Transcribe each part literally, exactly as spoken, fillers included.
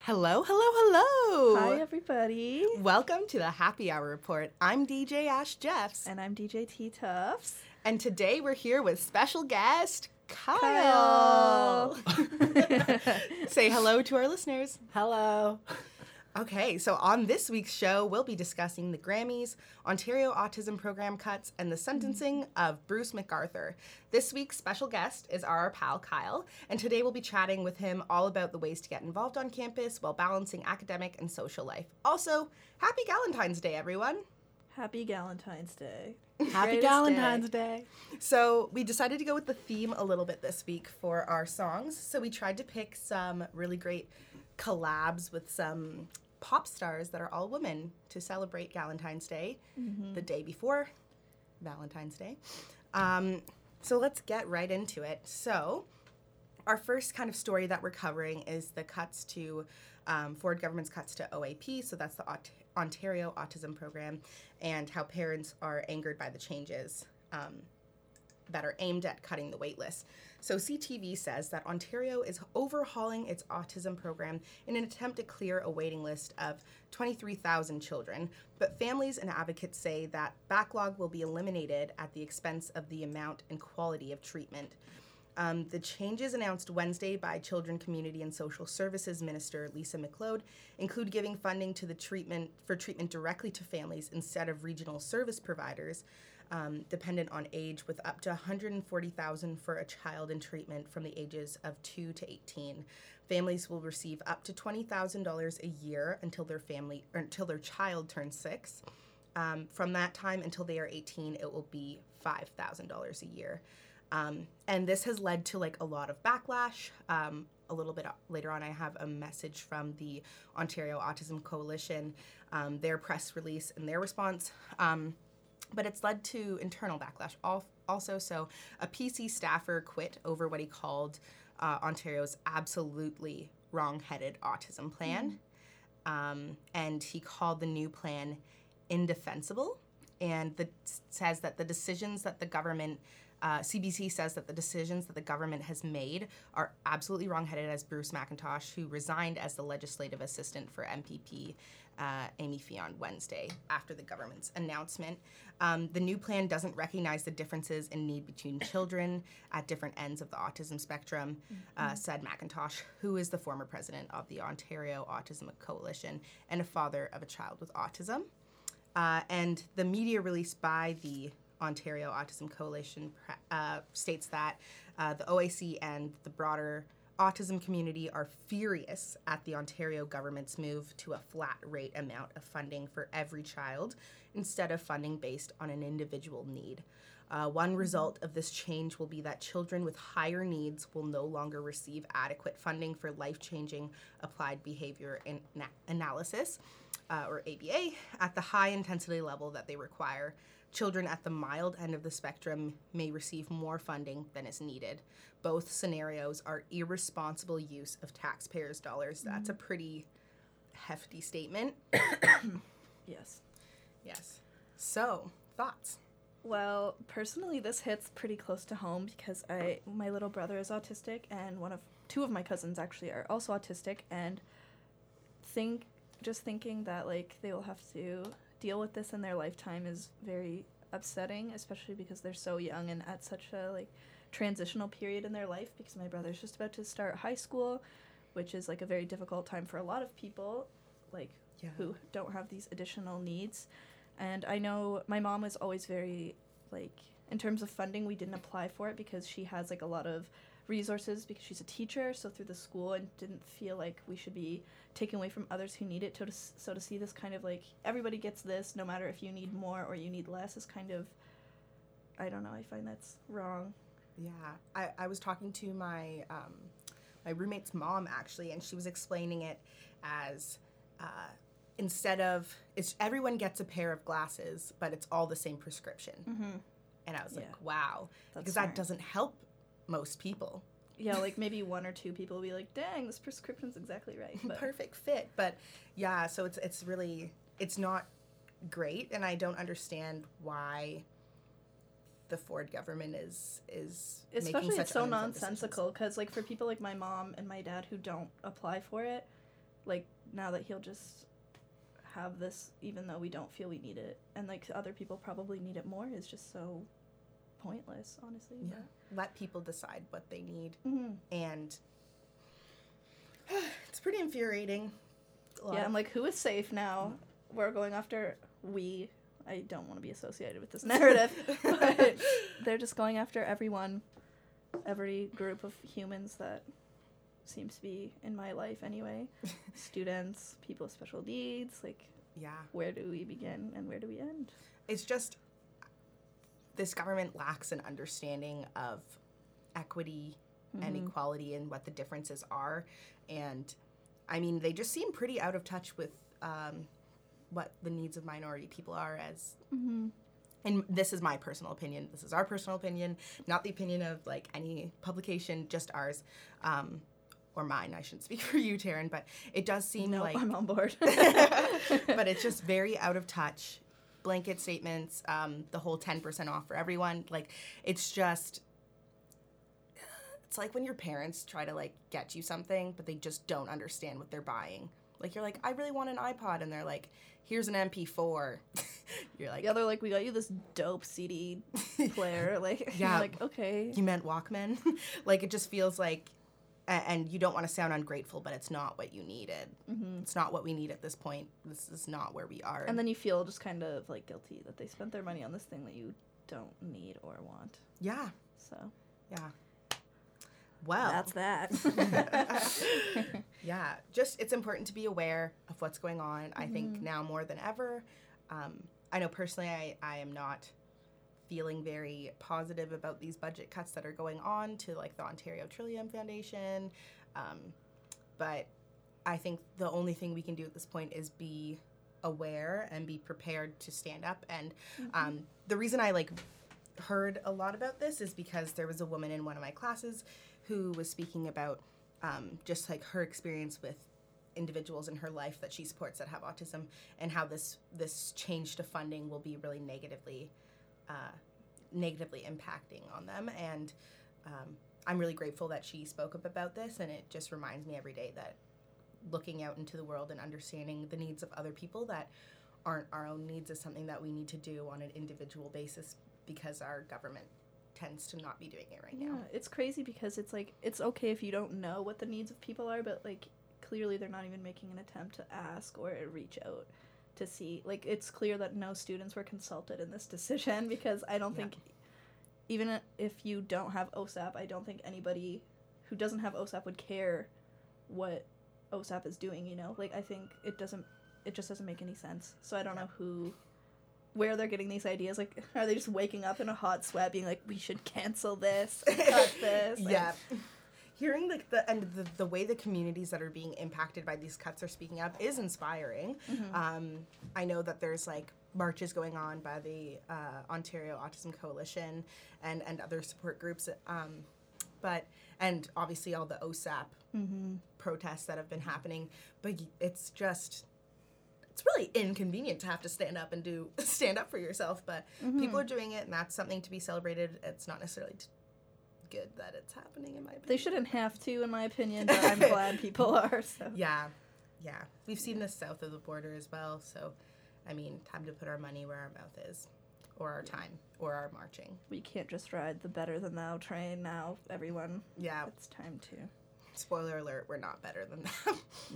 Hello, hello, hello. Hi, everybody. Welcome to the Happy Hour Report. I'm D J Ash Jeffs. And I'm D J T Tufts. And today we're here with special guest, Kyle. Kyle. Say hello to our listeners. Hello. Okay, so on this week's show, we'll be discussing the Grammys, Ontario Autism Program cuts, and the sentencing of Bruce McArthur. This week's special guest is our pal Kyle, and today we'll be chatting with him all about the ways to get involved on campus while balancing academic and social life. Also, happy Galentine's Day, everyone. Happy Galentine's Day. Happy Galentine's Day. So we decided to go with the theme a little bit this week for our songs. So we tried to pick some really great collabs with some pop stars that are all women to celebrate Galentine's Day, mm-hmm. the day before Valentine's Day. Um, so let's get right into it. So our first kind of story that we're covering is the cuts to um, Ford government's cuts to O A P, so that's the Ot- Ontario Autism Program, and how parents are angered by the changes um, that are aimed at cutting the wait list. So C T V says that Ontario is overhauling its autism program in an attempt to clear a waiting list of twenty-three thousand children, but families and advocates say that backlog will be eliminated at the expense of the amount and quality of treatment. Um, the changes announced Wednesday by Children, Community and Social Services Minister Lisa McLeod include giving funding to the treatment for treatment directly to families instead of regional service providers, Um, dependent on age, with up to one hundred forty thousand dollars for a child in treatment from the ages of two to eighteen. Families will receive up to twenty thousand dollars a year until their family or until their child turns six. Um, from that time until they are eighteen, it will be five thousand dollars a year. Um, and this has led to like a lot of backlash. Um, a little bit later on, I have a message from the Ontario Autism Coalition, um, their press release and their response. Um, But it's led to internal backlash also. So a P C staffer quit over what he called uh, Ontario's absolutely wrong-headed autism plan. Mm. Um, and he called the new plan indefensible. And the, says that the decisions that the government, uh, C B C says that the decisions that the government has made are absolutely wrong-headed, as Bruce McIntosh, who resigned as the legislative assistant for M P P, Uh, Amy Fionn Wednesday after the government's announcement. Um, the new plan doesn't recognize the differences in need between children at different ends of the autism spectrum, mm-hmm. uh, said McIntosh, who is the former president of the Ontario Autism Coalition and a father of a child with autism. Uh, and the media release by the Ontario Autism Coalition uh, states that uh, the O A C and the broader autism community are furious at the Ontario government's move to a flat rate amount of funding for every child instead of funding based on an individual need. Uh, one result of this change will be that children with higher needs will no longer receive adequate funding for life-changing applied behavior and na- analysis, uh, or A B A, at the high intensity level that they require. Children at the mild end of the spectrum may receive more funding than is needed. Both scenarios are irresponsible use of taxpayers' dollars. Mm-hmm. That's a pretty hefty statement. Yes. Yes. So, thoughts? Well, personally, this hits pretty close to home because I, my little brother is autistic, and one of two of my cousins actually are also autistic, and think just thinking that like they will have to deal with this in their lifetime is very upsetting, especially because they're so young and at such a like transitional period in their life, because my brother's just about to start high school, which is like a very difficult time for a lot of people like yeah. who don't have these additional needs. And I know my mom was always very like, in terms of funding, we didn't apply for it because she has like a lot of resources because she's a teacher, so through the school, and didn't feel like we should be taken away from others who need it. So to, so to see this kind of like, everybody gets this, no matter if you need more or you need less, is kind of, I don't know, I find that's wrong. Yeah, I, I was talking to my um, my roommate's mom, actually, and she was explaining it as uh, instead of, it's everyone gets a pair of glasses, but it's all the same prescription. Mm-hmm. And I was yeah. like, wow, that's because smart. That doesn't help most people. Yeah, like maybe one or two people will be like, dang, this prescription's exactly right. But. Perfect fit. But yeah, so it's it's really, it's not great, and I don't understand why the Ford government is is especially making such it's so uninformed nonsensical, because like for people like my mom and my dad who don't apply for it, like, now that he'll just have this, even though we don't feel we need it, and, like, other people probably need it more, is just so pointless, honestly. Yeah. Let people decide what they need. Mm-hmm. And it's pretty infuriating. Yeah, I'm like, who is safe now? We're going after we. I don't want to be associated with this narrative, but they're just going after everyone, every group of humans that seems to be in my life anyway. Students, people with special needs, like, yeah. Where do we begin and where do we end? It's just, this government lacks an understanding of equity mm-hmm. and equality and what the differences are. And, I mean, they just seem pretty out of touch with um, what the needs of minority people are as... Mm-hmm. And this is my personal opinion. This is our personal opinion, not the opinion of, like, any publication, just ours. Um, or mine, I shouldn't speak for you, Taryn, but it does seem no, like... I'm on board. But it's just very out of touch. Blanket statements, um, the whole ten percent off for everyone. Like, it's just... It's like when your parents try to, like, get you something, but they just don't understand what they're buying. Like, you're like, I really want an iPod, and they're like, here's an M P four. You're like... Yeah, they're like, we got you this dope C D player. Like, yeah. You're like, okay. You meant Walkman? Like, it just feels like... And you don't want to sound ungrateful, but it's not what you needed. Mm-hmm. It's not what we need at this point. This is not where we are. And then you feel just kind of, like, guilty that they spent their money on this thing that you don't need or want. Yeah. So. Yeah. Well. That's that. Yeah. Just, it's important to be aware of what's going on. Mm-hmm. I think now more than ever. Um, I know personally I, I am not... feeling very positive about these budget cuts that are going on to, like, the Ontario Trillium Foundation. Um, but I think the only thing we can do at this point is be aware and be prepared to stand up. And mm-hmm. um, the reason I, like, heard a lot about this is because there was a woman in one of my classes who was speaking about um, just, like, her experience with individuals in her life that she supports that have autism, and how this, this change to funding will be really negatively Uh, negatively impacting on them. And um, I'm really grateful that she spoke up about this, and it just reminds me every day that looking out into the world and understanding the needs of other people that aren't our own needs is something that we need to do on an individual basis, because our government tends to not be doing it right yeah, now. It's crazy because it's like, it's okay if you don't know what the needs of people are, but, like, clearly they're not even making an attempt to ask or reach out to see. Like, it's clear that no students were consulted in this decision, because I don't yeah. think, even if you don't have O S A P, I don't think anybody who doesn't have O S A P would care what O S A P is doing, you know? Like, I think it doesn't, it just doesn't make any sense. So I don't yeah. know who, where they're getting these ideas. Like, are they just waking up in a hot sweat being like, we should cancel this, cut this? Yeah. And hearing like the and the, the way the communities that are being impacted by these cuts are speaking up is inspiring. Mm-hmm. Um, I know that there's like marches going on by the uh, Ontario Autism Coalition and, and other support groups, um, but and obviously all the O S A P mm-hmm. protests that have been happening. But it's just it's really inconvenient to have to stand up and do stand up for yourself. But mm-hmm. people are doing it, and that's something to be celebrated. It's not necessarily T- good that it's happening, in my opinion. They shouldn't have to, in my opinion, but I'm glad people are. So yeah, yeah, we've seen this south of the border as well. So, I mean, time to put our money where our mouth is, or our time, or our marching. We can't just ride the better than thou train now, everyone. Yeah, it's time to. Spoiler alert: we're not better than them.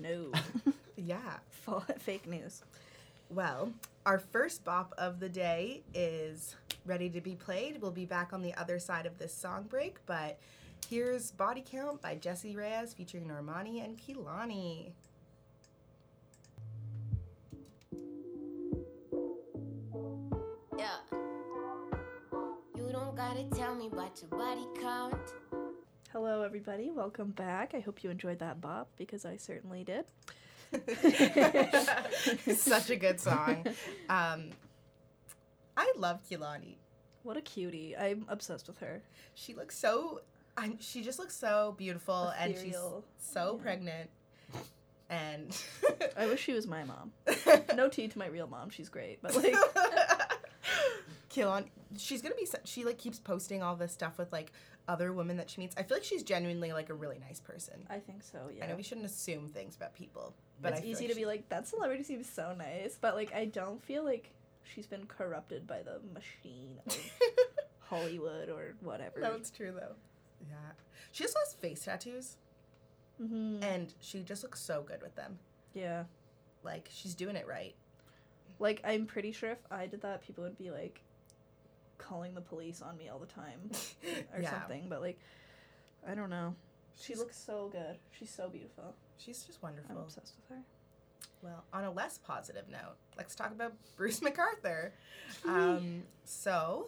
No. Yeah. Full fake news. Well, our first bop of the day is ready to be played. We'll be back on the other side of this song break, but here's Body Count by Jessie Reyez featuring Normani and Kehlani. Yeah. You don't gotta tell me about your body count. Hello, everybody. Welcome back. I hope you enjoyed that bop, because I certainly did. Such a good song. Um, I love Kehlani. What a cutie. I'm obsessed with her. She looks so... I'm, she just looks so beautiful, ethereal. And she's so yeah. pregnant. And... I wish she was my mom. No tea to my real mom. She's great. But, like... kill on. She's gonna be. She like keeps posting all this stuff with like other women that she meets. I feel like she's genuinely like a really nice person. I think so. Yeah. I know we shouldn't assume things about people, but it's I feel easy like to she, be like that celebrity seems so nice, but like I don't feel like she's been corrupted by the machine of Hollywood or whatever. No, it's true though. Yeah, she also has face tattoos, Mm-hmm. and she just looks so good with them. Yeah. Like she's doing it right. Like, I'm pretty sure if I did that, people would be, like, calling the police on me all the time or Yeah. something. But, like, I don't know. She looks so good. She's so beautiful. She's just I'm wonderful. obsessed with her. Well, on a less positive note, let's talk about Bruce MacArthur. Um, so,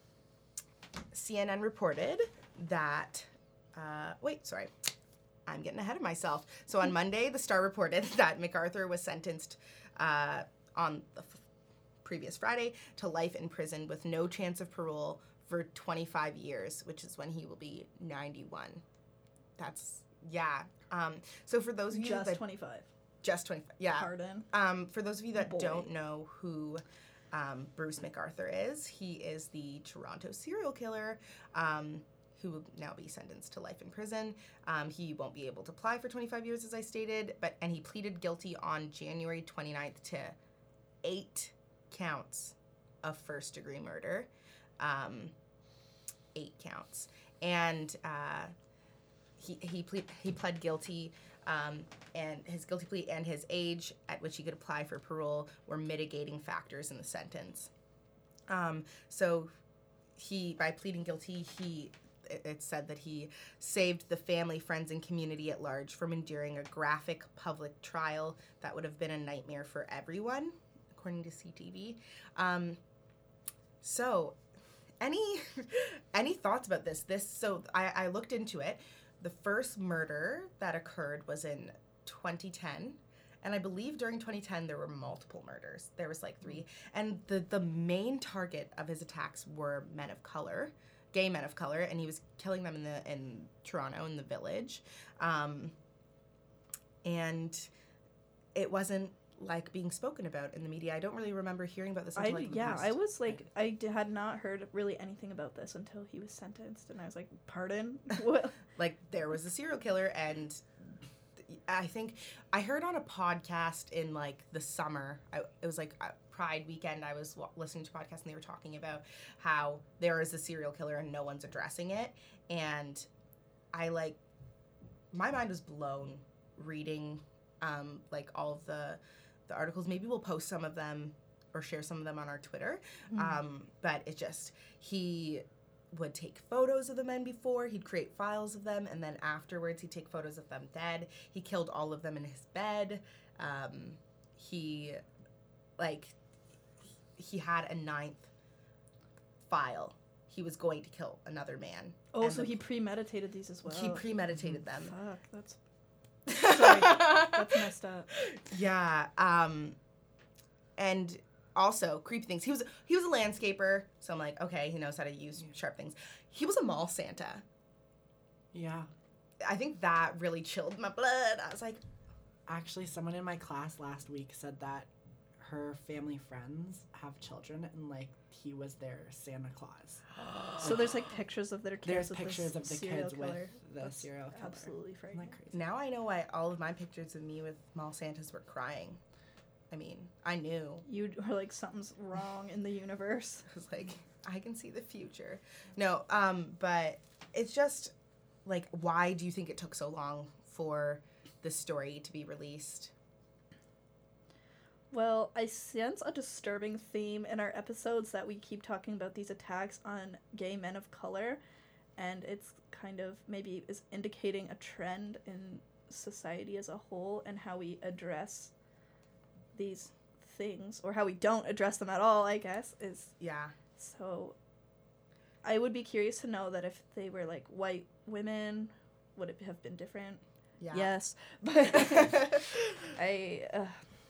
C N N reported that, uh, wait, sorry, I'm getting ahead of myself. So on Monday, the Star reported that MacArthur was sentenced uh, on the f- previous Friday to life in prison with no chance of parole for twenty-five years, which is when he will be ninety-one. That's, yeah. Um, so for those of you Just that... twenty-five. Just twenty-five, yeah. Pardon. Um, for those of you that Boy. don't know who um, Bruce MacArthur is, he is the Toronto serial killer um, who will now be sentenced to life in prison. Um, he won't be able to apply for twenty-five years, as I stated, but and he pleaded guilty on January twenty-ninth to eight counts of first-degree murder. Um, eight counts. And uh, he he, ple- he pled guilty. Um, and his guilty plea and his age at which he could apply for parole were mitigating factors in the sentence. Um, so he, by pleading guilty, he, it, it said that he saved the family, friends, and community at large from enduring a graphic public trial that would have been a nightmare for everyone, according to C T V. Um, so, any any thoughts about this? This so I, I looked into it. The first murder that occurred was in twenty ten, and I believe during twenty ten there were multiple murders. There was like three, and the the main target of his attacks were men of color, gay men of color, and he was killing them in the in Toronto in the Village, um, and it wasn't like being spoken about in the media. I don't really remember hearing about this I, until like the yeah, past- I was like, I d- had not heard really anything about this until he was sentenced, and I was like, pardon? What? Like, there was a serial killer, and th- I think I heard on a podcast in, like, the summer, I, it was, like, uh, Pride weekend, I was w- listening to a podcast, and they were talking about how there is a serial killer and no one's addressing it, and I, like, my mind was blown reading, um, like, all of the, the articles. Maybe we'll post some of them or share some of them on our Twitter, Mm. um, but it just, he would take photos of the men before, he'd create files of them, and then afterwards he'd take photos of them dead. He killed all of them in his bed. Um, he, like, he had a ninth file. He was going to kill another man. Oh, And so the- he premeditated these as well. He premeditated them. Fuck, that's sorry, that's messed up. Yeah. Um, and also creepy things. He was he was a landscaper, so I'm like, okay, he knows how to use sharp things. He was a mall Santa. Yeah. I think that really chilled my blood. I was like, Actually, someone in my class last week said that her family friends have children and, like, he was their Santa Claus. So there's like pictures of their kids. There's with pictures this of the serial kids killer. with the That's serial killer. Absolutely Isn't frightening. that crazy? now I know why all of my pictures of me with mall Santas were crying. I mean, I knew. You are like something's wrong in the universe. I was like, I can see the future. No, um, but it's just like, why do you think it took so long for this story to be released? Well, I sense a disturbing theme in our episodes that we keep talking about these attacks on gay men of color, and it's kind of maybe is indicating a trend in society as a whole and how we address these things, or how we don't address them at all, I guess, is Yeah. so I would be curious to know that if they were like white women, would it have been different? Yeah. Yes. But I uh,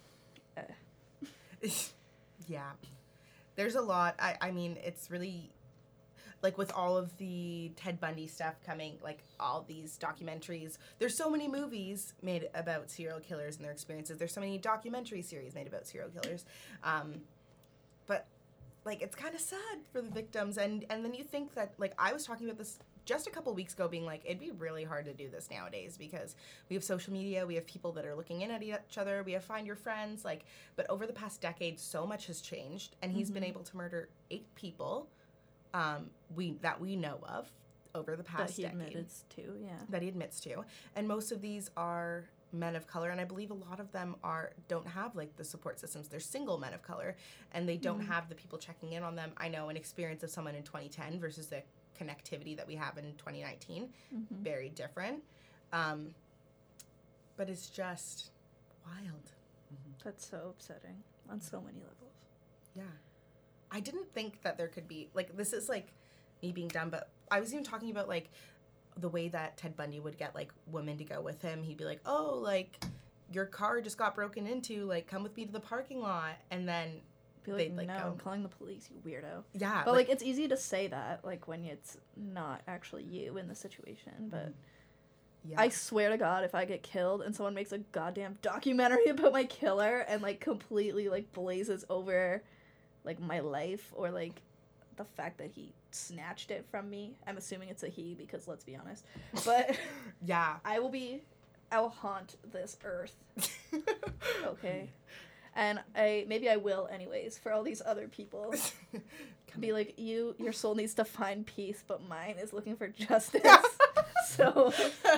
Yeah. There's a lot. I, I mean, it's really, like, with all of the Ted Bundy stuff coming, like, all these documentaries, there's so many movies made about serial killers and their experiences. There's so many documentary series made about serial killers. Um, but like, it's kind of sad for the victims. And, and then you think that, like, I was talking about this just a couple weeks ago, being like, it'd be really hard to do this nowadays because we have social media, we have people that are looking in at each other, we have Find Your Friends, like, but over the past decade, so much has changed, and he's mm-hmm. been able to murder eight people um, we that we know of over the past decade. That he admits to, yeah. That he admits to. And most of these are men of color, and I believe a lot of them are don't have, like, the support systems. They're single men of color, and they don't mm-hmm. have the people checking in on them. I know an experience of someone in twenty ten versus the connectivity that we have in twenty nineteen, mm-hmm. very different. Um, but it's just wild. Mm-hmm. That's so upsetting on so many levels. Yeah. I didn't think that there could be, like, this is, like, me being dumb, but I was even talking about, like, the way that Ted Bundy would get, like, women to go with him. He'd be like, oh, like, your car just got broken into, like, come with me to the parking lot. And then be like, they'd, like, no, go. I'm calling the police, you weirdo. Yeah. But, like, like, it's easy to say that, like, when it's not actually you in the situation, but yeah. I swear to God, if I get killed and someone makes a goddamn documentary about my killer and, like, completely, like, blazes over, like, my life or, like, the fact that he snatched it from me. I'm assuming it's a he because, let's be honest. But yeah, I will be, I will haunt this earth. Okay. And I, maybe I will anyways for all these other people. Be like, you, your soul needs to find peace, but mine is looking for justice. So.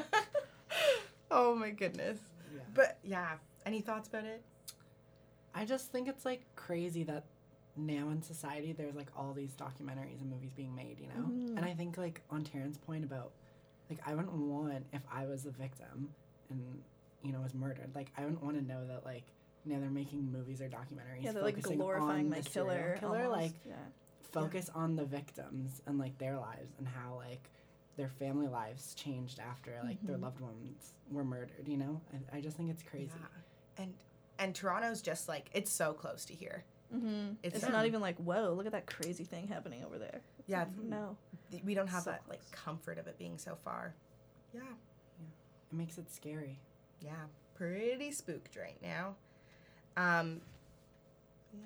Oh my goodness. Yeah. But yeah, any thoughts about it? I just think it's, like, crazy that now in society there's, like, all these documentaries and movies being made, you know? Mm-hmm. And I think, like, on Taryn's point about, like, I wouldn't want, if I was a victim and, you know, was murdered, like, I wouldn't want to know that, like, now they're making movies or documentaries yeah, they're, like, glorifying my killer. killer almost. Like, yeah. focus yeah. on the victims and, like, their lives and how, like, their family lives changed after, like, mm-hmm. their loved ones were murdered, you know? I, I just think it's crazy. Yeah. And, and Toronto's just, like, it's so close to here. Mm-hmm. It's, it's not even like, whoa, look at that crazy thing happening over there. It's yeah. Like, no. We don't have so that, close. like, comfort of it being so far. Yeah. Yeah. It makes it scary. Yeah. Pretty spooked right now. Um, yeah.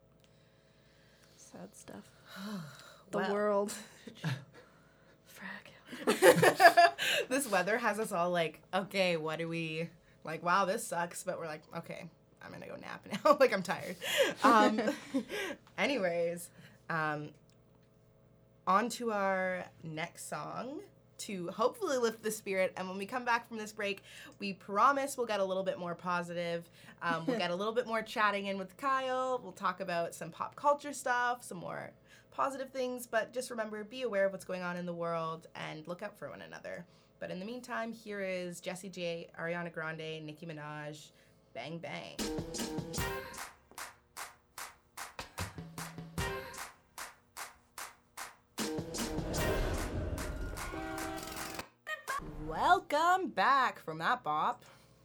Sad stuff. The well. world. Frag. This weather has us all like, okay, what do we, like, wow, this sucks, but we're like, okay, I'm gonna go nap now. Like, I'm tired. Um, anyways, um, on to our next song to hopefully lift the spirit. And when we come back from this break, we promise we'll get a little bit more positive. Um, we'll get a little bit more chatting in with Kyle. We'll talk about some pop culture stuff, some more positive things. But just remember, be aware of what's going on in the world and look out for one another. But in the meantime, here is Jessie J, Ariana Grande, Nicki Minaj, Bang Bang. Welcome back from that bop.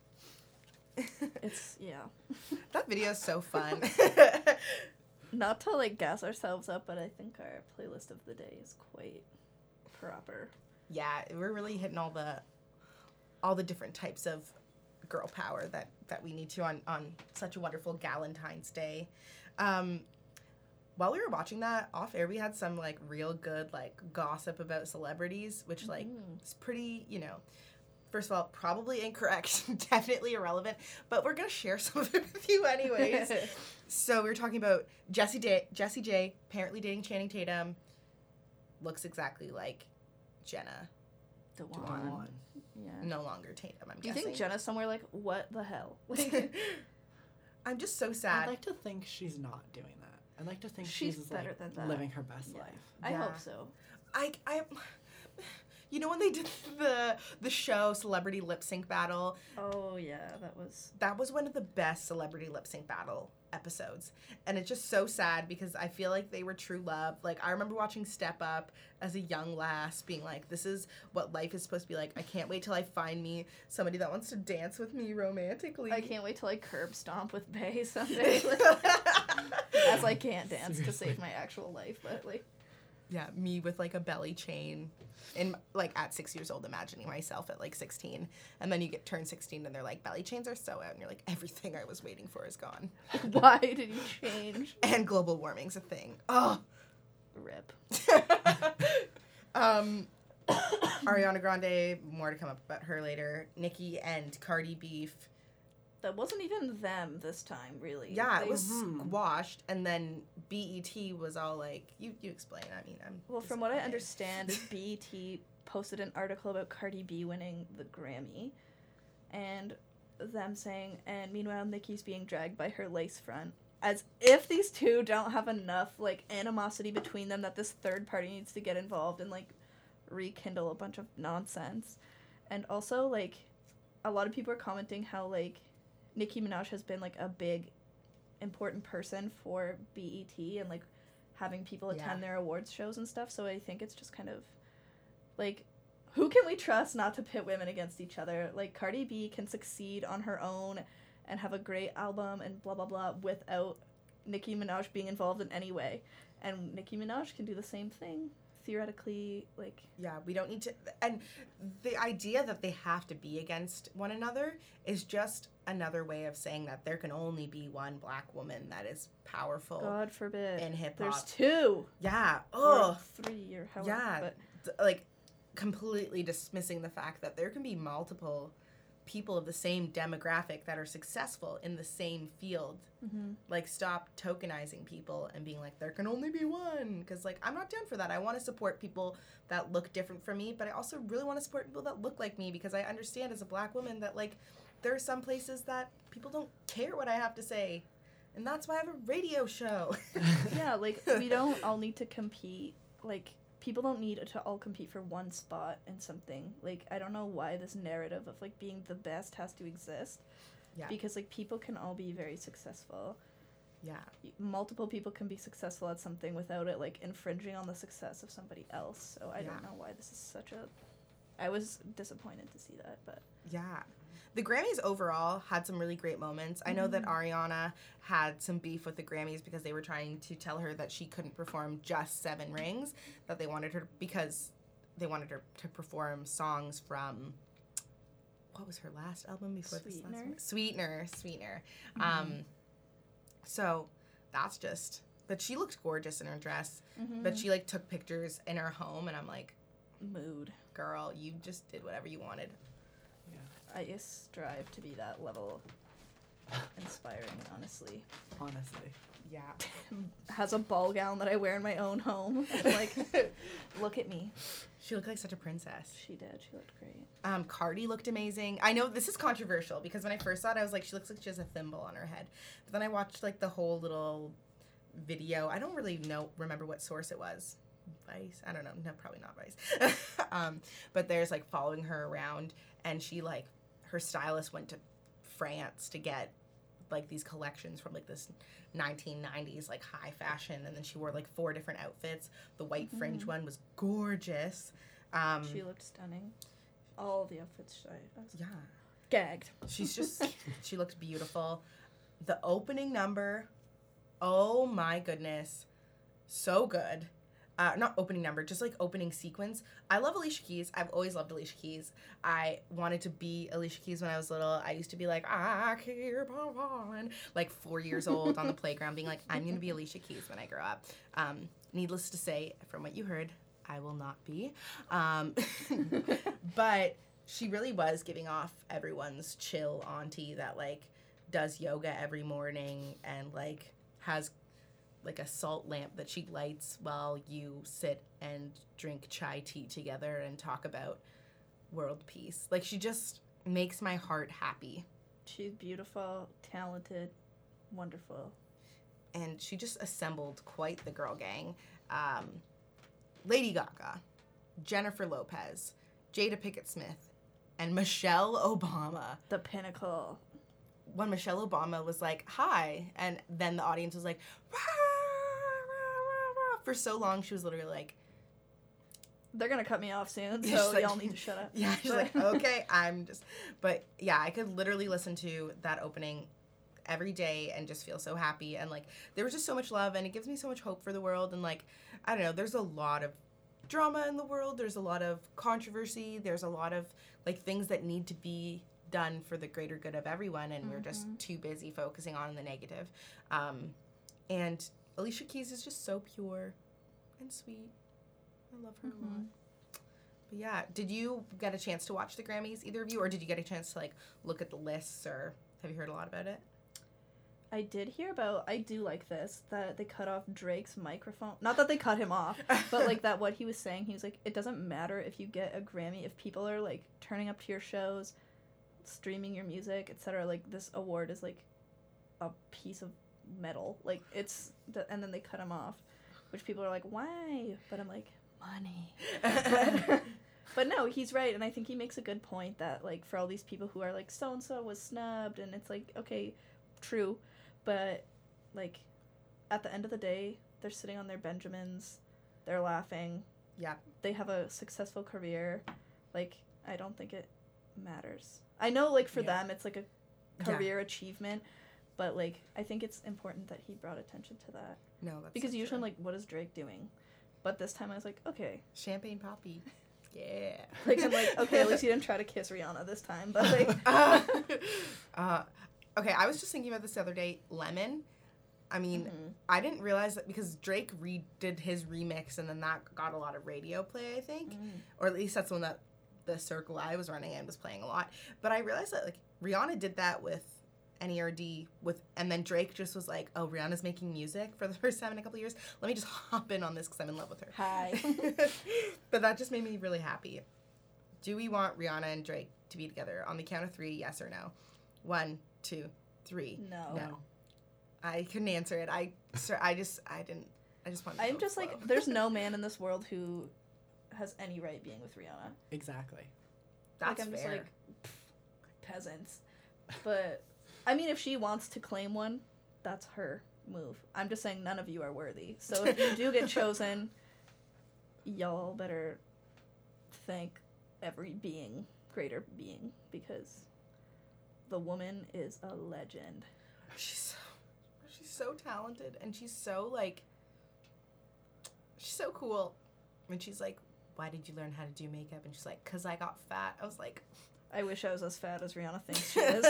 It's, yeah. That video is so fun. Not to, like, gas ourselves up, but I think our playlist of the day is quite proper. Yeah, we're really hitting all the all the different types of girl power that, that we need to on, on such a wonderful Galentine's Day. Um, while we were watching that off air, we had some, like, real good, like, gossip about celebrities, which, like, mm-hmm. is pretty, you know, first of all, probably incorrect, definitely irrelevant, but we're going to share some of it with you anyways. So we were talking about Jessie J, Jessie J, apparently dating Channing Tatum, looks exactly like Jenna Dewan. Dewan. Yeah. No longer Tatum, I'm Do you guessing. think Jenna's somewhere like, what the hell? I'm just so sad. I'd like to think she's not doing that. I'd like to think she's, she's better like, than that. living her best Yeah. life. I Yeah. hope so. I, I, you know when they did the the show Celebrity Lip Sync Battle? Oh, yeah, that was... That was one of the best Celebrity Lip Sync Battle episodes. And it's just so sad because I feel like they were true love. Like, I remember watching Step Up as a young lass being like, this is what life is supposed to be like. I can't wait till I find me somebody that wants to dance with me romantically. I can't wait till I curb stomp with Bae someday. As I can't dance Seriously. to save my actual life, but, like... Yeah, me with like a belly chain, and like at six years old, imagining myself at like sixteen, and then you get turn sixteen, and they're like, belly chains are so out, and you're like, everything I was waiting for is gone, Why did you change? and global warming's a thing. Oh, Rip. um, Ariana Grande, more to come up about her later. Nicki and Cardi beef. That wasn't even them this time, really. Yeah, They- it was Mhm. squashed, and then B E T was all like, you you explain. I mean, I'm Well, from what I disappointed. understand, is B E T posted an article about Cardi B winning the Grammy, and them saying, and meanwhile Nicki's being dragged by her lace front, as if these two don't have enough like animosity between them that this third party needs to get involved and like rekindle a bunch of nonsense. And also, like, a lot of people are commenting how like Nicki Minaj has been like a big important person for B E T and like having people attend Yeah. their awards shows and stuff. So I think it's just kind of like, who can we trust not to pit women against each other? Like, Cardi B can succeed on her own and have a great album and blah blah blah without Nicki Minaj being involved in any way, and Nicki Minaj can do the same thing theoretically. Like, Yeah, we don't need to. And the idea that they have to be against one another is just another way of saying that there can only be one black woman that is powerful God forbid, in hip there's hop. two Yeah. or Oh, three or however. yeah. But th- like completely dismissing the fact that there can be multiple people of the same demographic that are successful in the same field. mhm. Like, stop tokenizing people and being like, there can only be one. Because, like, I'm not down for that. I want to support people that look different from me, but I also really want to support people that look like me, because I understand as a black woman that, like, there are some places that people don't care what I have to say. And that's why I have a radio show. Yeah, like, we don't all need to compete. Like, people don't need to all compete for one spot in something. Like, I don't know why this narrative of like being the best has to exist. Yeah. Because like people can all be very successful. Yeah. Multiple people can be successful at something without it like infringing on the success of somebody else. So I Yeah. don't know why this is such a. I was disappointed to see that, but Yeah. The Grammys overall had some really great moments. I know that Ariana had some beef with the Grammys because they were trying to tell her that she couldn't perform just Seven Rings, that they wanted her, because they wanted her to perform songs from, what was her last album before this last Sweetener? one? Sweetener, Sweetener. Um, so that's just, but she looked gorgeous in her dress, but she like took pictures in her home, and I'm like, mood. girl, you just did whatever you wanted. I strive to be that level inspiring, honestly. Honestly. Yeah. Has a ball gown that I wear in my own home. I'm like, look at me. She looked like such a princess. She did. She looked great. Um, Cardi looked amazing. I know this is controversial because when I first saw it, I was like, she looks like she has a thimble on her head. But then I watched like the whole little video. I don't really know, remember what source it was. Vice? I don't know. No, probably not Vice. um, but there's like following her around, and she like, her stylist went to France to get like these collections from like this nineteen nineties like high fashion, and then she wore like four different outfits. The white fringe one was gorgeous. Um, She looked stunning. All the outfits I, I was yeah. gagged. She's just, she looked beautiful. The opening number, oh my goodness, so good. Uh, not opening number, just like opening sequence. I love Alicia Keys. I've always loved Alicia Keys. I wanted to be Alicia Keys when I was little. I used to be like, I keep on, like four years old on the playground being like, I'm going to be Alicia Keys when I grow up. Um, needless to say, from what you heard, I will not be. Um, but she really was giving off everyone's chill auntie that like does yoga every morning and like has like a salt lamp that she lights while you sit and drink chai tea together and talk about world peace. Like, she just makes my heart happy. She's beautiful, talented, wonderful. And she just assembled quite the girl gang. Um, Lady Gaga, Jennifer Lopez, Jada Pinkett Smith, and Michelle Obama. The pinnacle. When Michelle Obama was like, hi, and then the audience was like, rah, rah, rah, rah. For so long, she was literally like, They're gonna cut me off soon, She's so like- y'all need to shut up. yeah, she's like, okay, I'm just, but yeah, I could literally listen to that opening every day and just feel so happy. And like there was just so much love, and it gives me so much hope for the world. And like I don't know, there's a lot of drama in the world. There's a lot of controversy. There's a lot of like things that need to be done for the greater good of everyone, and mm-hmm. we're just too busy focusing on the negative. Um, and Alicia Keys is just so pure and sweet. I love her mm-hmm. a lot. But yeah, did you get a chance to watch the Grammys, either of you, or did you get a chance to like look at the lists, or have you heard a lot about it? I did hear about, I do like this, that they cut off Drake's microphone. Not that they cut him off, but like that what he was saying, he was like, it doesn't matter if you get a Grammy, if people are like turning up to your shows, streaming your music, et cetera. Like this award is like a piece of metal. Like it's, the, and then they cut him off, which people are like, why? But I'm like, money. but, but no, he's right, and I think he makes a good point that like for all these people who are like, so-and-so was snubbed, and it's like, okay, true. But, like, at the end of the day, they're sitting on their Benjamins, they're laughing. Yeah. They have a successful career. Like, I don't think it matters. I know, like, for yeah. them, it's, like, a career yeah. achievement, but, like, I think it's important that he brought attention to that. No, that's Because so usually true. I'm like, what is Drake doing? But this time I was like, okay. Champagne Poppy. Yeah. Like, I'm like, okay, at least he didn't try to kiss Rihanna this time, but, like... uh, uh, Okay, I was just thinking about this the other day. Lemon. I mean, mm-hmm. I didn't realize that because Drake redid his remix, and then that got a lot of radio play, I think. Mm. Or at least that's the one that the circle I was running in was playing a lot. But I realized that, like, Rihanna did that with N E R D, with, and then Drake just was like, oh, Rihanna's making music for the first time in a couple years. Let me just hop in on this because I'm in love with her. Hi. But that just made me really happy. Do we want Rihanna and Drake to be together? On the count of three, yes or no? One, two, three. No. No. I couldn't answer it. I, sir, I just, I didn't, I just wanted to I'm go just slow. like, there's no man in this world who has any right being with Rihanna. Exactly. That's like, I'm fair. just like, pff, peasants. But, I mean, if she wants to claim one, that's her move. I'm just saying none of you are worthy. So if you do get chosen, y'all better thank every being, greater being, because... the woman is a legend. She's so, she's so talented, and she's so, like, she's so cool. And she's like, why did you learn how to do makeup? And she's like, because I got fat. I was like... I wish I was as fat as Rihanna thinks she is.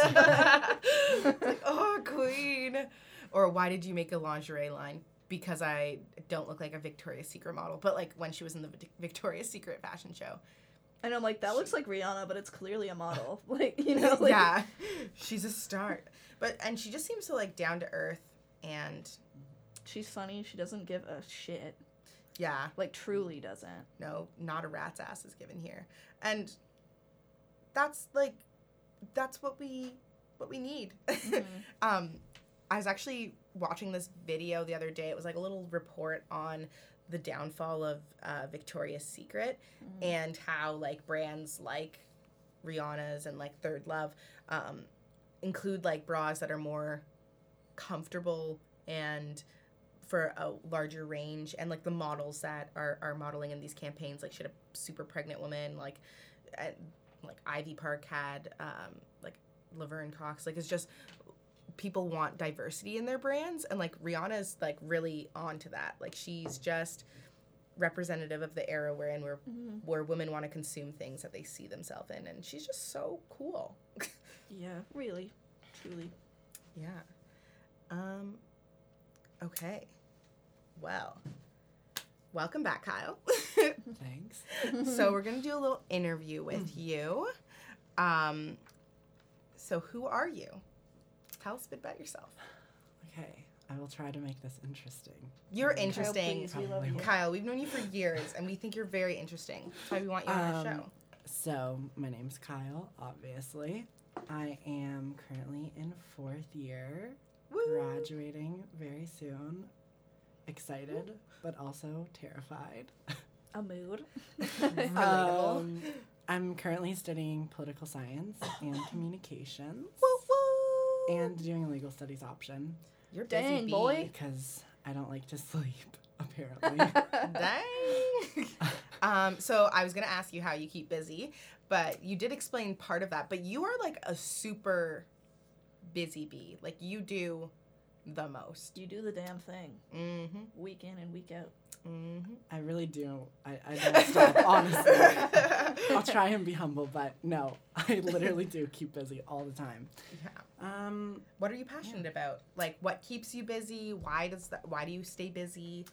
Like, oh, queen. Or why did you make a lingerie line? Because I don't look like a Victoria's Secret model. But, like, when she was in the Victoria's Secret fashion show. And I'm like, that looks like Rihanna, but it's clearly a model. Like, you know, like... Yeah. She's a star. But, and she just seems so, like, down to earth, and... she's funny. She doesn't give a shit. Yeah. Like, truly doesn't. No, not a rat's ass is given here. And that's, like, that's what we, what we need. Mm-hmm. um, I was actually watching this video the other day. It was, like, a little report on... the downfall of uh, Victoria's Secret mm-hmm. and how like brands like Rihanna's and like Third Love um, include like bras that are more comfortable and for a larger range, and like the models that are, are modeling in these campaigns, like she had a super pregnant woman, like and, like Ivy Park had um, like Laverne Cox, like it's just people want diversity in their brands, and like Rihanna's like really onto that. Like she's just representative of the era we're in, where mm-hmm. where women want to consume things that they see themselves in, and she's just so cool. Yeah, really, truly. Yeah. Um. Okay. Well, welcome back, Kyle. Thanks. So we're gonna do a little interview with you. Um. So who are you? Tell us a bit about yourself. Okay, I will try to make this interesting. You're interesting. Kyle, please, we love you. Kyle, we've known you for years, and we think you're very interesting. That's why we want you on um, our show. So, my name's Kyle, obviously. I am currently in fourth year, Woo! Graduating very soon. Excited, Woo! But also terrified. A mood. Relatable. Um, I'm currently studying political science and communications. Woo woo! And doing a legal studies option. You're busy, Dang, bee. boy. Because I don't like to sleep, apparently. Dang. um, so I was going to ask you how you keep busy, but you did explain part of that. But you are like a super busy bee. Like, you do the most. You do the damn thing. Mm-hmm. Week in and week out. Mm-hmm. I really do. I, I don't stop, honestly. I'll try and be humble, but no, I literally do keep busy all the time. Yeah. Um, What are you passionate about? Like, what keeps you busy? Why does that? Why do you stay busy?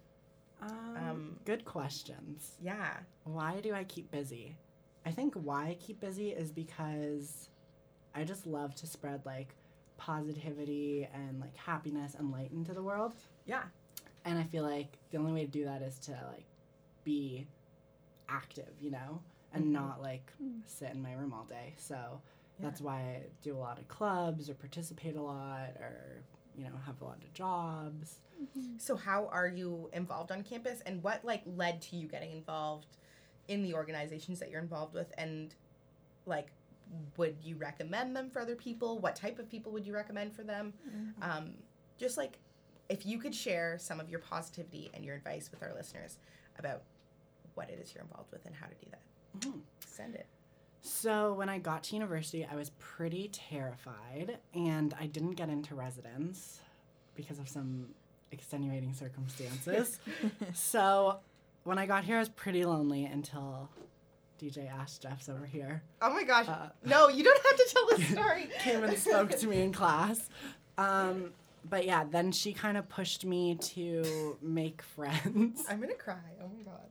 um, Um, good questions. Yeah. Why do I keep busy? I think why I keep busy is because I just love to spread like positivity and like happiness and light into the world. Yeah. And I feel like the only way to do that is to like be active, you know, and Mhm. not like sit in my room all day. So that's Yeah. why I do a lot of clubs or participate a lot or, you know, have a lot of jobs. So how are you involved on campus, and what like led to you getting involved in the organizations that you're involved with, and like would you recommend them for other people? What type of people would you recommend for them? Mm-hmm. Um, just like if you could share some of your positivity and your advice with our listeners about what it is you're involved with and how to do that. Mhm. Send it. So when I got to university, I was pretty terrified, and I didn't get into residence because of some extenuating circumstances. So when I got here, I was pretty lonely until D J Ash Jeffs over here Oh my gosh. Uh, no, you don't have to tell the story. came and spoke to me in class. Um, but yeah, then she kind of pushed me to make friends. I'm going to cry. Oh my God.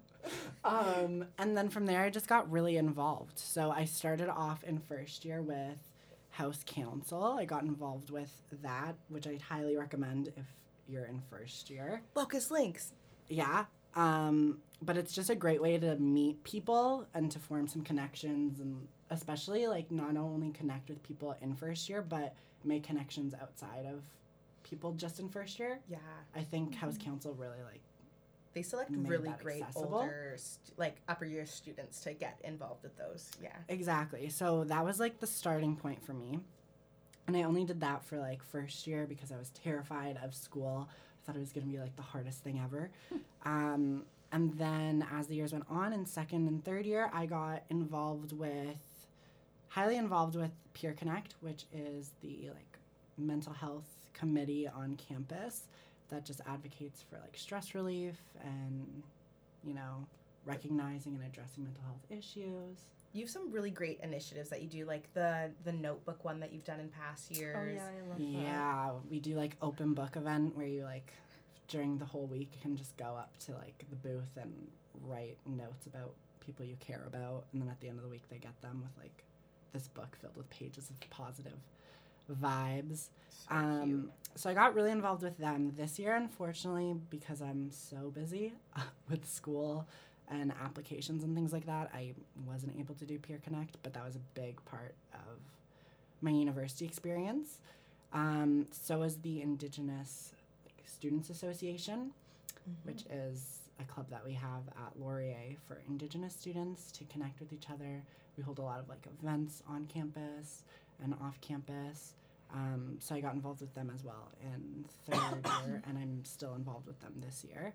Um, and then from there, I just got really involved. So I started off in first year with House Council. I got involved with that, which I'd highly recommend if you're in first year. Locust Links. Yeah. Um, but it's just a great way to meet people and to form some connections, and especially like not only connect with people in first year, but make connections outside of people just in first year. Yeah. I think House Council really like They select Made really that great accessible. older, st- like upper year students to get involved with those. Yeah. Exactly. So that was like the starting point for me. And I only did that for like first year because I was terrified of school. I thought it was going to be like the hardest thing ever. um, and then as the years went on in second and third year, I got involved with, highly involved with Peer Connect, which is the like mental health committee on campus that just advocates for like stress relief and, you know, recognizing and addressing mental health issues. You have some really great initiatives that you do, like the the notebook one that you've done in past years. Oh yeah, I love that. Yeah, we do like open book event where you like during the whole week can just go up to like the booth and write notes about people you care about, and then at the end of the week they get them with like this book filled with pages of positive vibes. So Um, cute. so I got really involved with them this year, unfortunately, because I'm so busy uh, with school and applications and things like that. I wasn't able to do Peer Connect, but that was a big part of my university experience. Um, so is the Indigenous like, Students Association, Mhm. which is a club that we have at Laurier for Indigenous students to connect with each other. We hold a lot of like events on campus and off campus. Um, so I got involved with them as well in third year, and I'm still involved with them this year.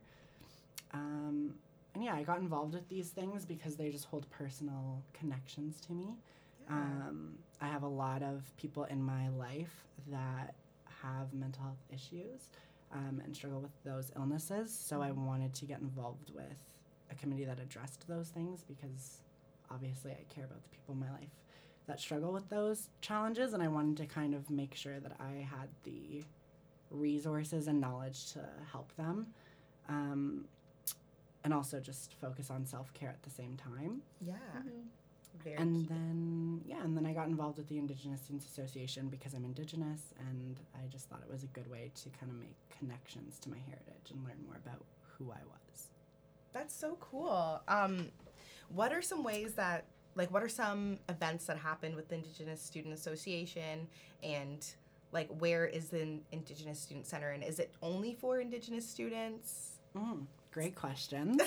Um, and yeah, I got involved with these things because they just hold personal connections to me. Yeah. Um, I have a lot of people in my life that have mental health issues um, and struggle with those illnesses. So I wanted to get involved with a committee that addressed those things because obviously I care about the people in my life that struggle with those challenges, and I wanted to kind of make sure that I had the resources and knowledge to help them. Um, and also just focus on self-care at the same time. Yeah. Mhm. Very And cute. then, yeah, and then I got involved with the Indigenous Students Association because I'm Indigenous, and I just thought it was a good way to kind of make connections to my heritage and learn more about who I was. That's so cool. Um, what are some ways that, like, what are some events that happen with the Indigenous Student Association, and like, where is the Indigenous Student Center, and is it only for Indigenous students? Mm, great question.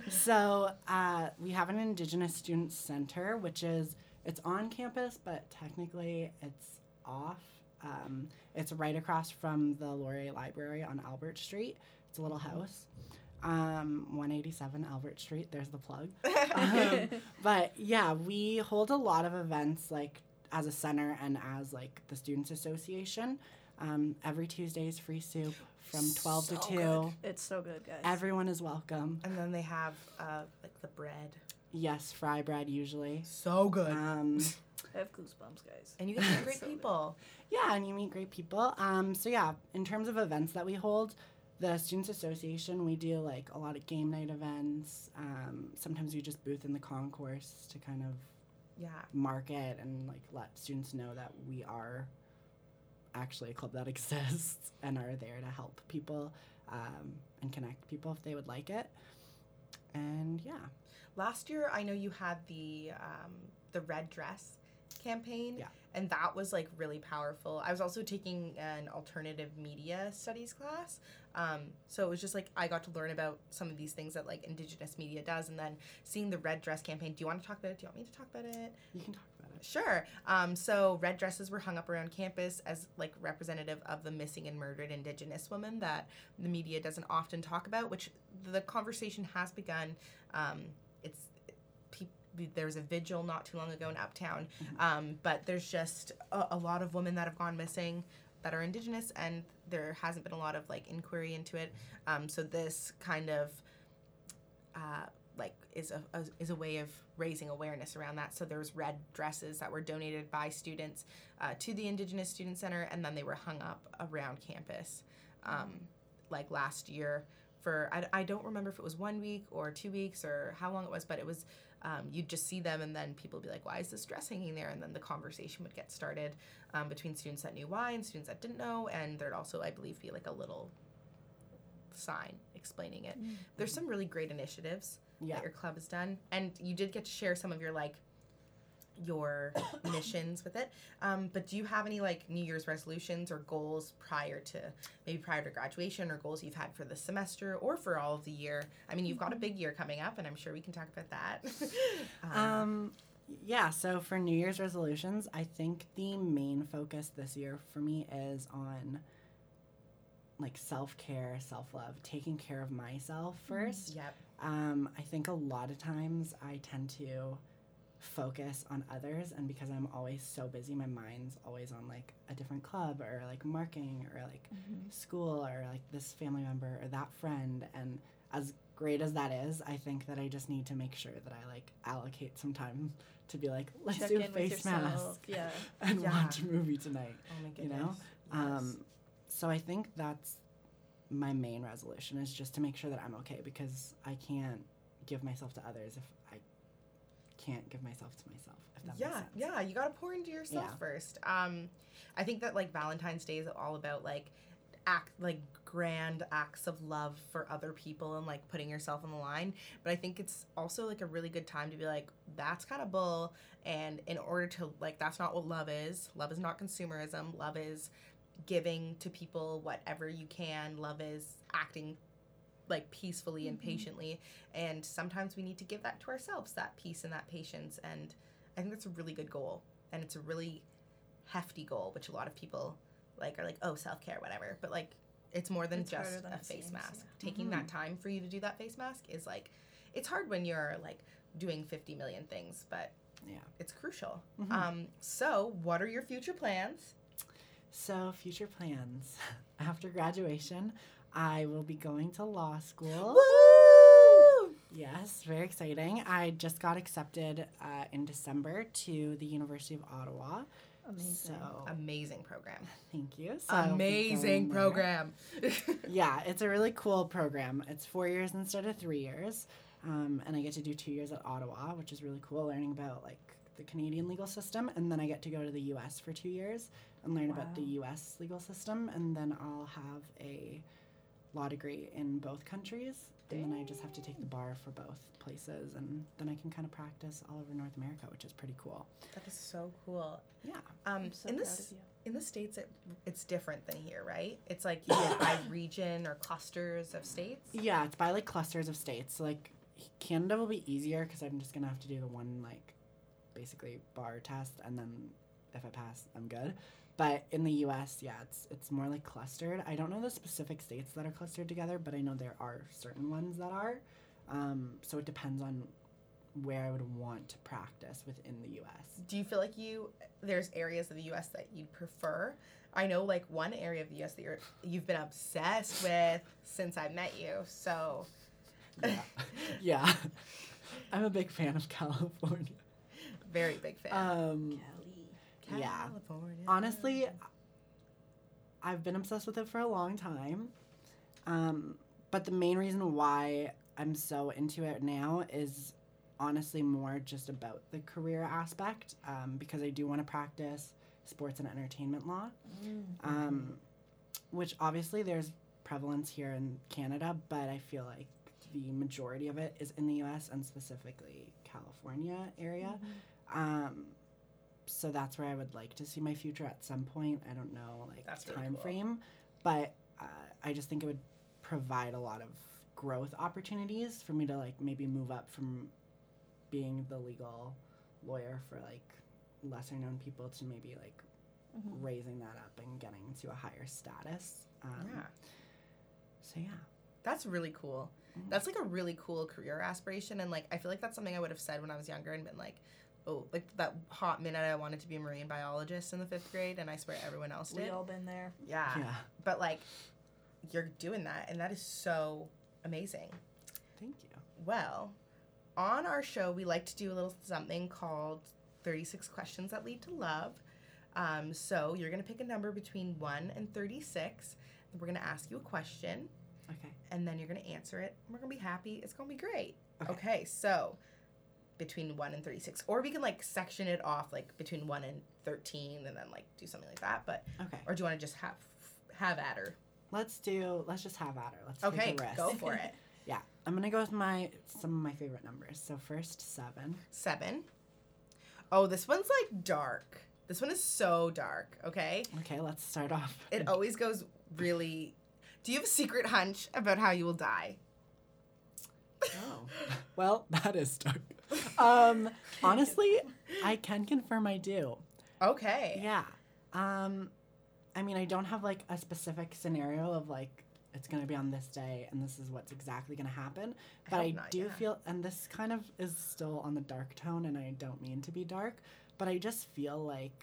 So uh, we have an Indigenous Student Center, which is, it's on campus, but technically it's off. Um, it's right across from the Laurier Library on Albert Street. It's a little house. Um, one eighty-seven Albert Street, there's the plug. Um, but yeah, we hold a lot of events like as a center and as like the Students Association. Um, every Tuesday is free soup from twelve So to two. good. It's so good, guys. Everyone is welcome. And then they have uh, like the bread. Yes, fry bread usually. So good. Um, I have goosebumps, guys. and you get to meet great So good. people. yeah, and you meet great people. Um, so yeah, in terms of events that we hold, the Students Association, we do like a lot of game night events. Um, sometimes we just booth in the concourse to kind of Yeah. market and like let students know that we are actually a club that exists and are there to help people um, and connect people if they would like it. And yeah. Last year, I know you had the um, the red dress campaign, Yeah. and that was like really powerful. I was also taking an alternative media studies class, um, so it was just like I got to learn about some of these things that like Indigenous media does, and then seeing the red dress campaign. Do you want to talk about it? Do you want me to talk about it? You can talk about it. Sure. Um, so red dresses were hung up around campus as like representative of the missing and murdered Indigenous women that the media doesn't often talk about, which the conversation has begun. Um, it's pe- there was a vigil not too long ago in Uptown, um, but there's just a, a lot of women that have gone missing that are Indigenous, and there hasn't been a lot of like inquiry into it. Um, so this kind of uh, like is a, a is a way of raising awareness around that. So there was red dresses that were donated by students uh, to the Indigenous Student Center, and then they were hung up around campus. Um, like last year, for I, I don't remember if it was one week or two weeks or how long it was, but it was um, you'd just see them, and then people would be like, "Why is this dress hanging there?" And then the conversation would get started um, between students that knew why and students that didn't know, and there'd also, I believe, be like a little sign explaining it. Mm. There's some really great initiatives Yeah. that your club has done, and you did get to share some of your like your missions with it. Um, but do you have any like New Year's resolutions or goals prior to maybe prior to graduation, or goals you've had for the semester or for all of the year? I mean, you've got a big year coming up, and I'm sure we can talk about that. uh, Um, yeah, so for New Year's resolutions, I think the main focus this year for me is on like self-care, self-love, taking care of myself first. yep. Um, I think a lot of times I tend to focus on others, and because I'm always so busy, my mind's always on like a different club or like marketing or like Mm-hmm. school or like this family member or that friend. And as great as that is, I think that I just need to make sure that I like allocate some time to be like, let's Check do a in with face yourself. mask Yeah. and Yeah. watch a movie tonight. Oh my You goodness. know? Yes. Um, so I think that's my main resolution, is just to make sure that I'm okay, because I can't give myself to others if I can't give myself to myself, if that yeah, makes sense. yeah, you gotta pour into yourself Yeah. first. Um, I think that like Valentine's Day is all about like act like grand acts of love for other people and like putting yourself on the line. But I think it's also like a really good time to be like, that's kind of bull. And in order to like, that's not what love is. Love is not consumerism. Love is giving to people whatever you can. Love is acting like peacefully and patiently, and sometimes we need to give that to ourselves, that peace and that patience. And I think that's a really good goal, and it's a really hefty goal, which a lot of people like are like, oh, self-care, whatever, but like it's more than It's harder just than a it face seems, mask. yeah. Taking Mhm. that time for you to do that face mask is like, it's hard when you're like doing fifty million things, but Yeah. it's crucial. Mhm. Um so what are your future plans? So future plans. After graduation, I will be going to law school. Woo! Yes, very exciting. I just got accepted uh, in December to the University of Ottawa. Amazing. So Amazing program. thank you. So I'll be Amazing going there. program. Yeah, it's a really cool program. It's four years instead of three years, um, and I get to do two years at Ottawa, which is really cool, learning about like the Canadian legal system, and then I get to go to the U S for two years and learn about the Wow. U S legal system, and then I'll have a law degree in both countries, and then I just have to take the bar for both places, and then I can kind of practice all over North America, which is pretty cool. That is so cool. Yeah. Um, I'm so in proud this of you. in the states, it, it's different than here, right? It's like you get by region or clusters of states. Yeah, it's by like clusters of states. So, like Canada will be easier because I'm just gonna have to do the one like basically bar test, and then if I pass, I'm good. But in the U S, yeah, it's it's more like clustered. I don't know the specific states that are clustered together, but I know there are certain ones that are. Um, so it depends on where I would want to practice within the U S. Do you feel like you there's areas of the U S that you prefer? I know like one area of the U S that you're you've been obsessed with since I met you. So Yeah. yeah. I'm a big fan of California. very big fan. Um, Kelly. yeah. California. honestly, I've been obsessed with it for a long time. Um, but the main reason why I'm so into it now is honestly more just about the career aspect, um, because I do want to practice sports and entertainment law, um, which obviously there's prevalence here in Canada, but I feel like the majority of it is in the U S and specifically California area. Um, so that's where I would like to see my future at some point. I don't know, like, That's really time cool. frame, but uh, I just think it would provide a lot of growth opportunities for me to, like, maybe move up from being the legal lawyer for, like, lesser known people to maybe, like, Mhm. raising that up and getting to a higher status. Um, Yeah. So, yeah. That's really cool. Mhm. That's like a really cool career aspiration, and like I feel like that's something I would have said when I was younger and been like, oh, like that hot minute I wanted to be a marine biologist in the fifth grade, and I swear everyone else did. We all been there. yeah. Yeah. But like, you're doing that, and that is so amazing. Thank you. Well, on our show, we like to do a little something called thirty-six Questions That Lead to Love. Um, so you're going to pick a number between one and thirty-six. And we're going to ask you a question, Okay. and then you're going to answer it. And we're going to be happy. It's going to be great. Okay. Okay, so between one and thirty-six. Or we can, like, section it off, like, between one and thirteen, and then, like, do something like that. But Okay. Or do you want to just have have at her? Let's do, let's just have at her. Let's Okay, take a risk. go for it. Yeah. I'm going to go with my, some of my favorite numbers. So first, seven. Seven. Oh, this one's, like, dark. This one is so dark, okay? Okay, let's start off. It always goes really... Do you have a secret hunch about how you will die? Oh. Well, that is dark. Um, honestly, I can confirm I do. Okay. Yeah. Um, I mean, I don't have, like, a specific scenario of, like, it's going to be on this day and this is what's exactly going to happen. I But hope I not, do yeah. feel, and this kind of is still on the dark tone, and I don't mean to be dark, but I just feel like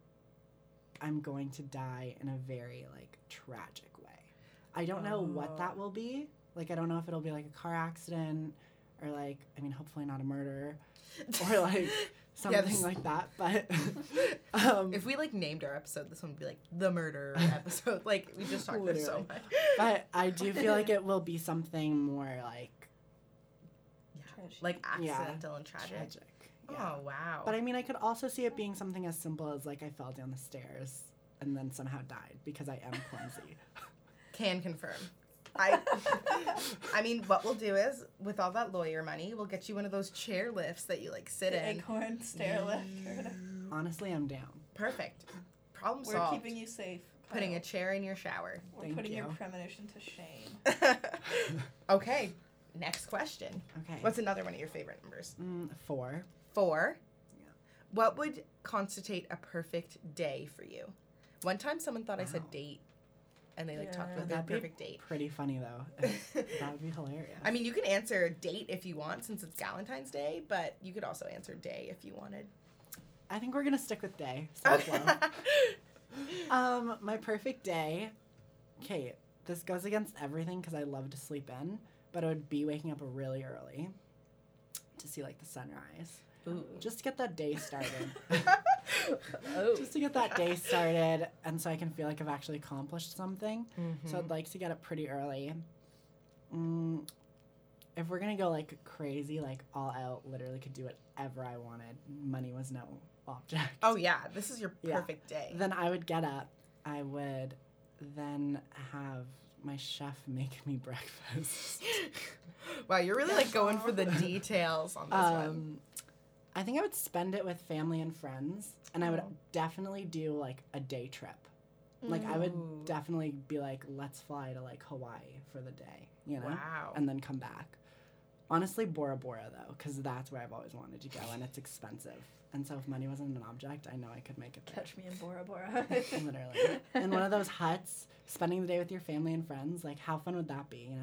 I'm going to die in a very, like, tragic way. I don't know what Oh. that will be. Like, I don't know if it'll be, like, a car accident or, like, I mean, hopefully not a murder or, like, something this- like that. But, um, If we, like, named our episode, this one would be, like, the murder episode. Like, we just talked about it so Literally. much. but I do feel like it will be something more, like, Tragic. Like, Yeah. accidental and tragic. tragic. Yeah. Oh, wow. But I mean, I could also see it being something as simple as, like, I fell down the stairs and then somehow died because I am clumsy. Can confirm. I I mean, what we'll do is, with all that lawyer money, we'll get you one of those chair lifts that you, like, sit The in. acorn stair lift. or whatever. Honestly, I'm down. Perfect. Problem We're solved. keeping you safe. Putting a Kyle. chair in your shower. We're Thank putting your you. premonition to shame. Okay, next question. Okay. What's another one of your favorite numbers? Mm, four. Four. Yeah. What would constitute a perfect day for you? One time someone thought I said Wow. date, and they, like, talked Yeah. about their That'd be perfect date. Pretty funny, though. That would be hilarious. I mean, you can answer date if you want, since it's Valentine's Day, but you could also answer day if you wanted. I think we're going to stick with day. Self-love. um, my perfect day. Okay, this goes against everything because I love to sleep in, but it would be waking up really early to see, like, the sunrise. Ooh. Just to get that day started. Oh. Just to get that day started, and so I can feel like I've actually accomplished something. Mm-hmm. So I'd like to get up pretty early. Mm, if we're gonna go, like, crazy, like, all out, literally could do whatever I wanted. Money was no object. Oh, yeah, this is your Yeah. perfect day. Then I would get up. I would then have my chef make me breakfast. Wow, you're really, like, going for the details on this one. Um, I think I would spend it with family and friends, and I would Oh. definitely do, like, a day trip. Like, I would Ooh. definitely be like, let's fly to, like, Hawaii for the day, you know? Wow. And then come back. Honestly, Bora Bora, though, because that's where I've always wanted to go, and it's expensive. And so if money wasn't an object, I know I could make it there. Catch me in Bora Bora. Literally. In one of those huts, spending the day with your family and friends, like, how fun would that be, you know?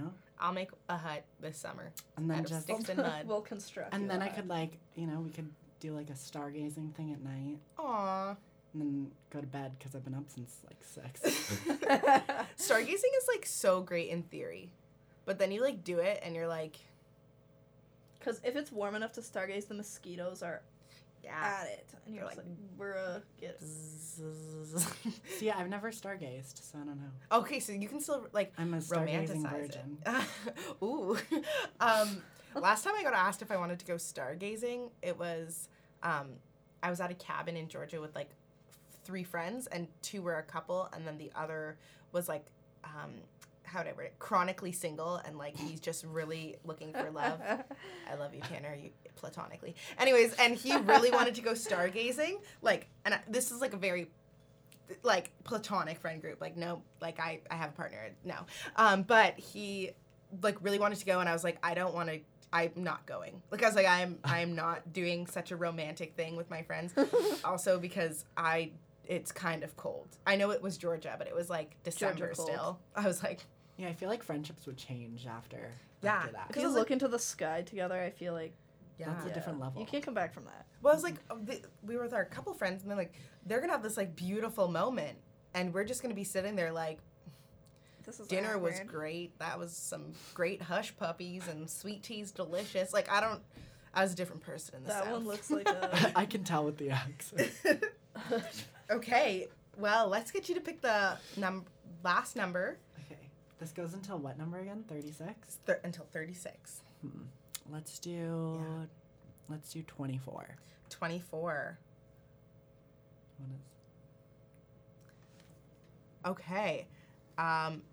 I'll make a hut this summer. And then out of just sticks and mud. We'll construct. and you then a I hut. could like you know we could do like a stargazing thing at night, Aw. and then go to bed because I've been up since like six. Stargazing is like so great in theory, but then you like do it and you're like, Because if it's warm enough to stargaze, the mosquitoes are yeah. at it, and you're They're like, bruh, get. See, I've never stargazed, so I don't know. Okay, so you can still like I'm a stargazing romanticize virgin. it. Ooh. um, last time I got asked if I wanted to go stargazing, it was um, I was at a cabin in Georgia with like three friends, and two were a couple, and then the other was like um, how would I word it? Chronically single, and like he's just really looking for love. I love you, Tanner. You platonically. Anyways, and he really wanted to go stargazing. Like, and I, this is like a very like platonic friend group. Like, no, like I, I have a partner. No. Um, but he like really wanted to go, and I was like, I don't want to. I'm not going. Like I was like, I'm I'm not doing such a romantic thing with my friends. Also because I it's kind of cold. I know it was Georgia, but it was like December Georgia cold. still. I was like, Yeah, I feel like friendships would change after, Yeah. after that. If you was look into the sky together, I feel like yeah. That's a different level. you can't come back from that. Well, I was like, oh, the, we were with our couple friends, and they're like, they're gonna have this like beautiful moment, and we're just gonna be sitting there like, This is dinner was awkward. great. That was some great hush puppies and sweet tea's delicious. Like I don't, I was a different person in the That South. one looks like a. I can tell with the accent. Okay, well, let's get you to pick the num last number Okay, this goes until what number again? thirty-six? th- until thirty-six. Hmm. Let's do. Yeah. Let's do twenty-four. twenty-four. What is? Okay. Um,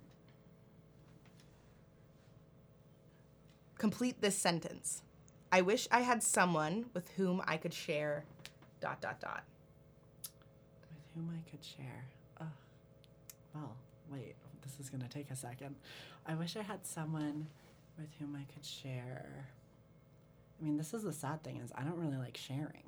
complete this sentence. I wish I had someone with whom I could share dot dot dot. With whom I could share. Ugh. Well, wait. This is gonna take a second. I wish I had someone with whom I could share. I mean, this is the sad thing is I don't really like sharing.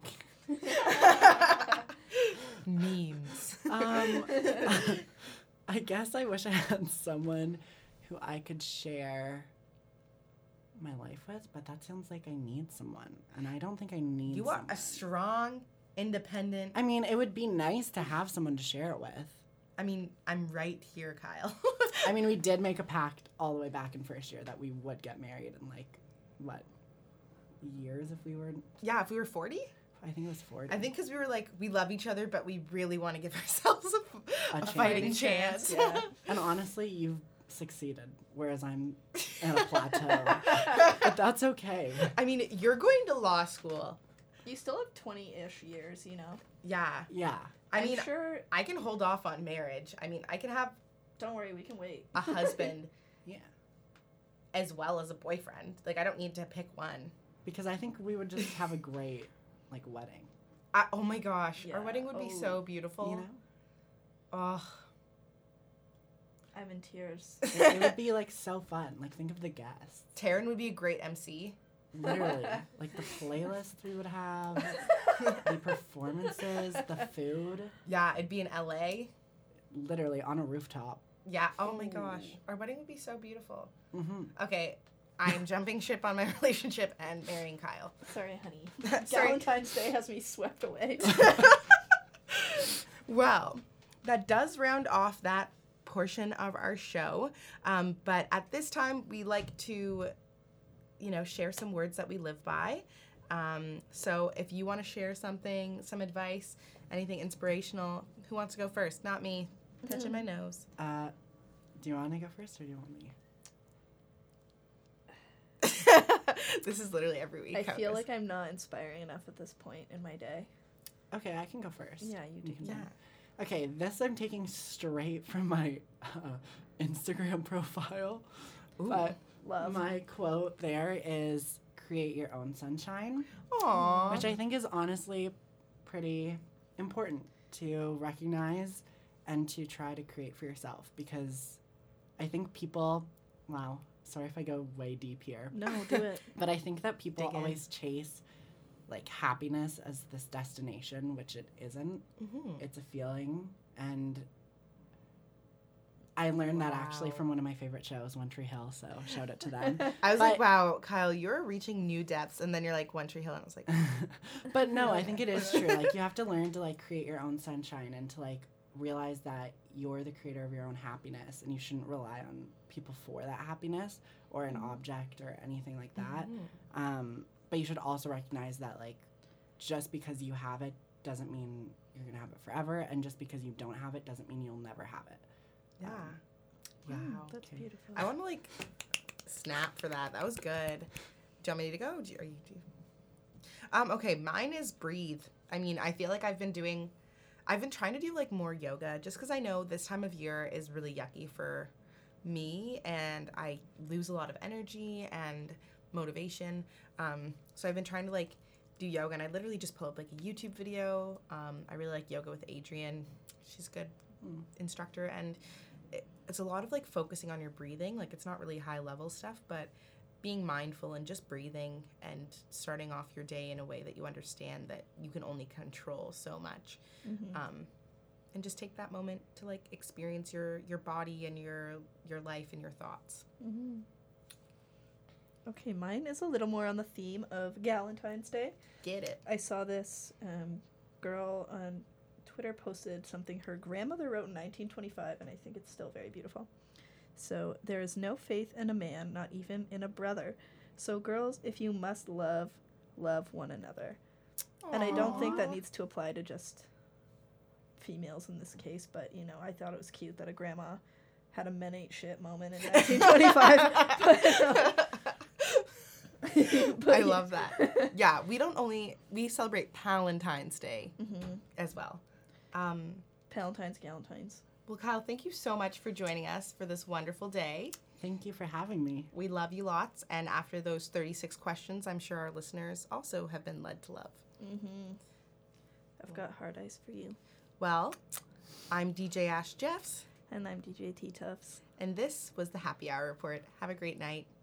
Memes. um, I guess I wish I had someone who I could share my life with, but that sounds like I need someone, and I don't think I need. You are someone. a strong, independent. I mean, it would be nice to have someone to share it with. I mean, I'm right here, Kyle. I mean, we did make a pact all the way back in first year that we would get married in like what years if we were. yeah, if we were forty, I think it was forty. I think because we were like, we love each other, but we really want to give ourselves a, A a, chance. fighting chance. Yeah. And honestly, you've succeeded, whereas I'm at a plateau. But that's okay. I mean, you're going to law school. You still have twenty-ish years, you know. Yeah. Yeah. I I'm mean, sure. I can hold off on marriage. I mean, I can have Don't worry, we can wait. a husband Yeah. as well as a boyfriend. Like, I don't need to pick one. Because I think we would just have a great, like, wedding. I, oh my gosh, our Yeah. wedding would be Oh. so beautiful. You know? Oh, I'm in tears. It, it would be, like, so fun. Like, think of the guests. Taryn would be a great M C. Literally. Like, the playlists we would have, the performances, the food. Yeah, it'd be in L A. Literally on a rooftop. Yeah. Oh my Ooh. gosh, our wedding would be so beautiful. Mm-hmm. Okay, I am jumping ship on my relationship and marrying Kyle. Sorry, honey. Sorry. Valentine's Day has me swept away. Well, that does round off that portion of our show. Um, but at this time, we like to, you know, share some words that we live by. Um, so if you want to share something, some advice, anything inspirational, who wants to go first? Not me. Touching my nose. Uh, do you want to go first or do you want me? This is literally every week. I how it feel goes. like I'm not inspiring enough at this point in my day. Okay, I can go first. Yeah, you do. can Yeah. go. Okay, this I'm taking straight from my uh, Instagram profile. Ooh. But Love. my quote there is create your own sunshine, Aww. which I think is honestly pretty important to recognize and to try to create for yourself because I think people, wow, sorry if I go way deep here, No, do it. but I think that people Dig in. always chase like happiness as this destination, which it isn't. Mhm. It's a feeling, and I learned that actually Wow. from one of my favorite shows, One Tree Hill. So shout out to them. I was But- like, wow, Kyle, you're reaching new depths. And then you're like, One Tree Hill. And I was like, But no, I think it is true. Like you have to learn to like create your own sunshine and to like realize that you're the creator of your own happiness and you shouldn't rely on people for that happiness or an object or anything like that. Mhm. Um, but you should also recognize that like just because you have it doesn't mean you're gonna have it forever, and just because you don't have it doesn't mean you'll never have it. yeah. Um, Wow. Mm, that's Okay. beautiful. I want to like snap for that. That was good. Do you want me to go? Do you, are you do? Um. Okay. Mine is breathe. I mean, I feel like I've been doing, I've been trying to do like more yoga, just because I know this time of year is really yucky for me, and I lose a lot of energy and motivation. Um. So I've been trying to like do yoga, and I literally just pull up like a YouTube video. Um. I really like yoga with Adrienne. She's a good Mm. instructor, and it, it's a lot of like focusing on your breathing. Like it's not really high level stuff, but being mindful and just breathing and starting off your day in a way that you understand that you can only control so much. Mhm. Um, and just take that moment to like experience your your body and your your life and your thoughts. Mhm. Okay, mine is a little more on the theme of Galentine's Day. Get it. I saw this um, girl on Twitter posted something her grandmother wrote in nineteen twenty-five, and I think it's still very beautiful. So, there is no faith in a man, not even in a brother. So, girls, if you must love, love one another. And I don't think that Aw. needs to apply to just females in this case, but, you know, I thought it was cute that a grandma had a men ain't shit moment in nineteen twenty-five. but, um, but I yeah. love that. Yeah, we don't only we celebrate Valentine's Day Mhm. as well. Um, Palentine's, Galentine's. well, Kyle, thank you so much for joining us for this wonderful day. Thank you for having me. We love you lots, and after those thirty-six questions, I'm sure our listeners also have been led to love. Mm-hmm. I've got hard eyes for you. Well, I'm D J Ash Jeffs, And I'm D J T Tufts. and this was the Happy Hour Report. Have a great night.